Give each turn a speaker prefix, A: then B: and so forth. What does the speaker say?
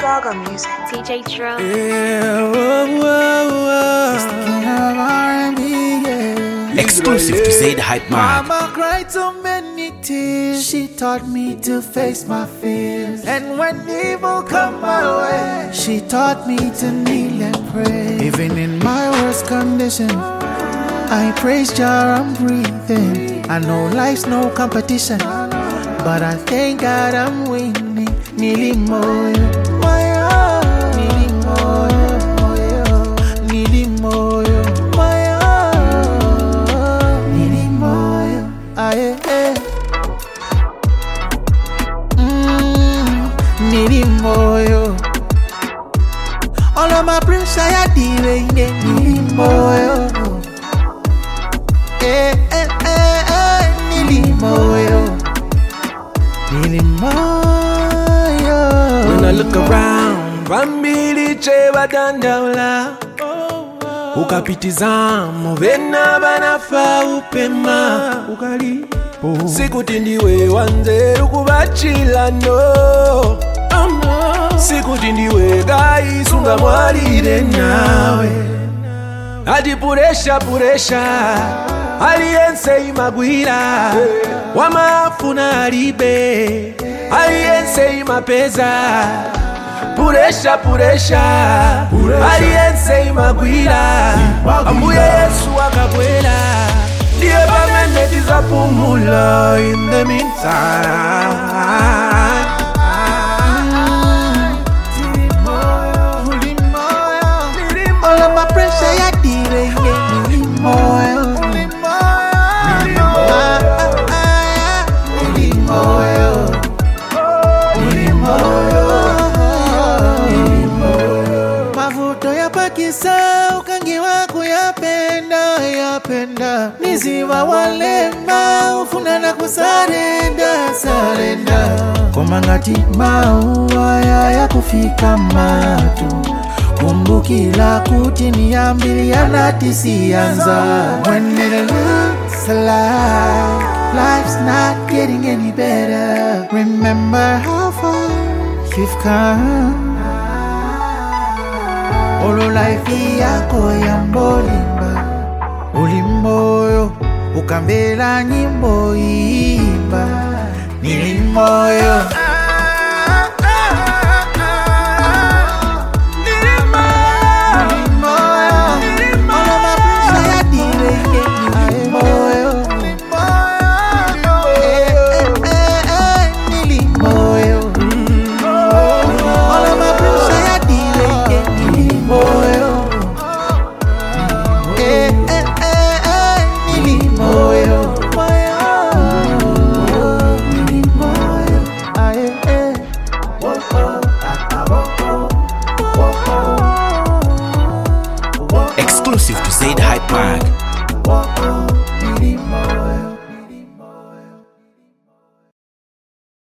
A: Gaga music.
B: TJ Trill.
C: Yeah, it's the king of R&B, yeah.
D: Exclusive to Say the Hype Man.
C: Mama cried so many tears. She taught me to face my fears. And when evil come my way, she taught me to kneel and pray. Even in my worst condition, I praise Jah, I'm breathing. I know life's no competition, but I thank God I'm winning. Nili moyo, moyo, nili moyo, moyo, nili moyo, moyo, nili moyo, aye, nili moyo. All of my pressure I deal nili moyo, nili moyo, nili moyo.
E: When I look around, Bambili cheba dandaula ukapitizamo vena banafa upema ukalipo sikuti ndiwe wanzeru kubachila no sikuti ndiwe gaisunga mwalire nawe adi puresha aliyense imagwira wamafuna alibe aliyense imapeza puresha aliyense imagwira ambuye Yesu akabwera ndiye pamene tizapumula in the meantime.
C: All of my pressure ya dire nili moyo, nili moyo, nili moyo. Mavuto ya pakisa ukangi wako yapenda niziwa walema ufunana kusarenda komangati maua ya kufika matu kumbukila kuti niambili yanatisianza. When it looks like life's not getting any better, remember how far you've come. Olo life yako yambolimba ulimboyo ukambela nyimbo imba nilimoyo.
D: Exclusive to Say the Hype Man.